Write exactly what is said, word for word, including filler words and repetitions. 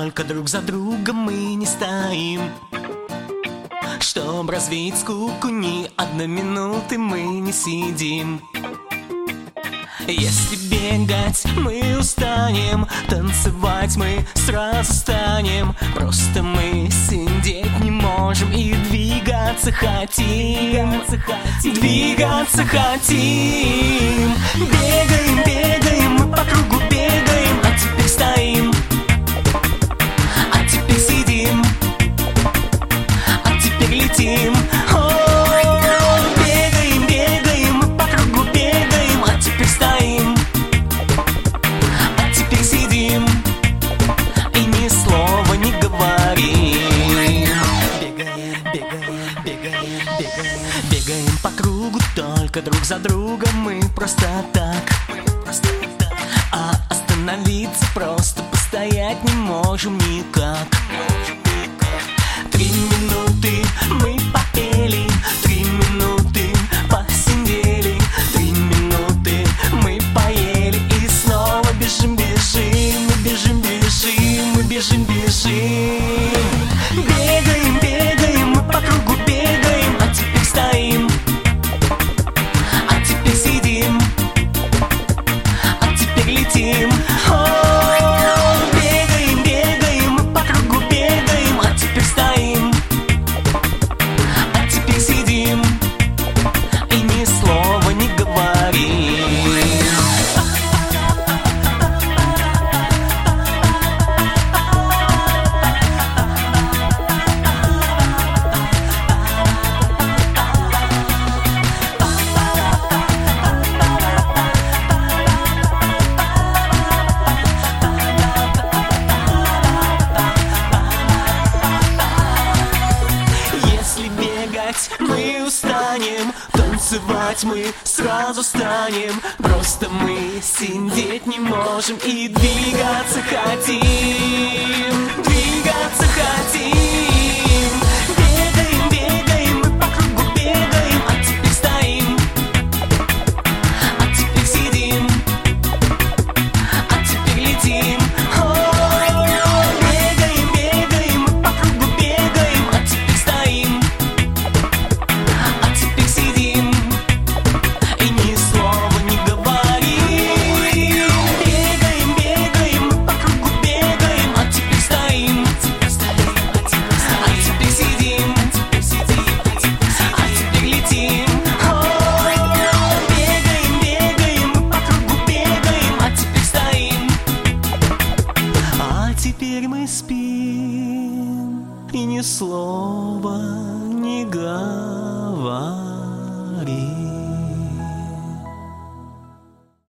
только друг за другом мы не стоим. Чтоб развеять скуку, ни одной минуты мы не сидим. Если бегать мы устанем, танцевать мы сразу станем. Просто мы сидеть не можем и двигаться хотим. Двигаться хотим. Бегаем, бегаем, мы по кругу бегаем, а теперь стоим, а теперь сидим, а теперь летим. Бегаем по кругу только друг за другом мы просто так. А остановиться, просто постоять не можем никак. Три минуты мы попели, три минуты посидели, три минуты мы поели и снова бежим, бежим, мы бежим, бежим, мы бежим, бежим. Бегаем, бегаем, мы по кругу бегаем, а теперь стоим, а теперь сидим, а теперь летим. О, бегаем, бегаем, мы по кругу бегаем, а теперь стоим, а теперь сидим и ни слова не говорим. Мы устанем, танцевать мы сразу станем. Просто мы сидеть не можем и двигаться хотим. Двигаться хотим. Бегаем, бегаем, мы по кругу бегаем, а теперь стоим, а теперь сидим, а теперь летим. Бегаем, бегаем, мы по кругу бегаем, а теперь стоим, и ни слова не говорим. Бегаем, бегаем, мы по кругу бегаем, а теперь стоим, а теперь сидим, а теперь летим. Бегаем, бегаем, мы по кругу бегаем, а теперь стоим, а теперь мы спим и ни слова не говорим.